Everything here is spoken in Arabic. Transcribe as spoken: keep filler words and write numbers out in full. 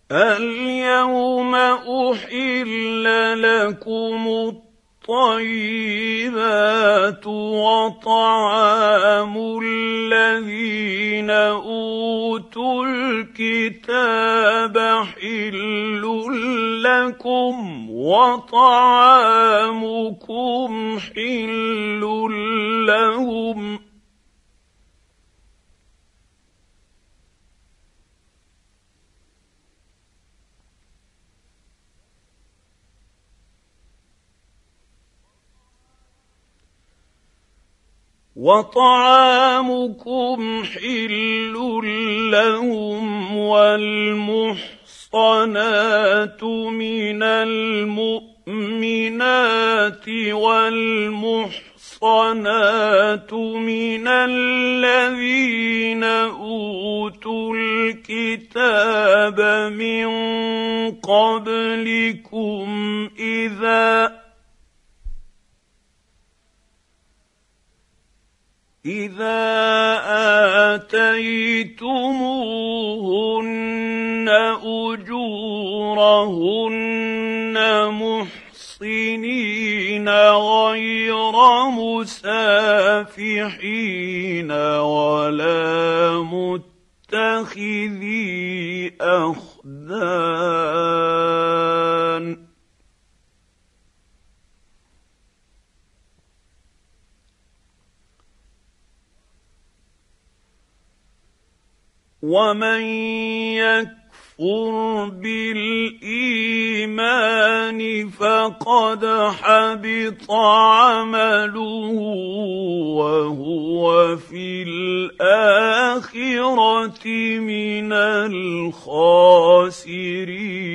اليوم أحل لكم الطيبات وطعام الذين أوتوا الكتاب حل لكم وطعامكم حل لهم وطعامكم حل لهم والمحصنات من المؤمنات والمحصنات من الذين أوتوا الكتاب من قبلكم إذا إذا آتيتموهن أجورهن محصنين غير مسافحين ولا متخذي أخدان ومن يكفر بالإيمان فقد حبط عمله وهو في الآخرة من الخاسرين.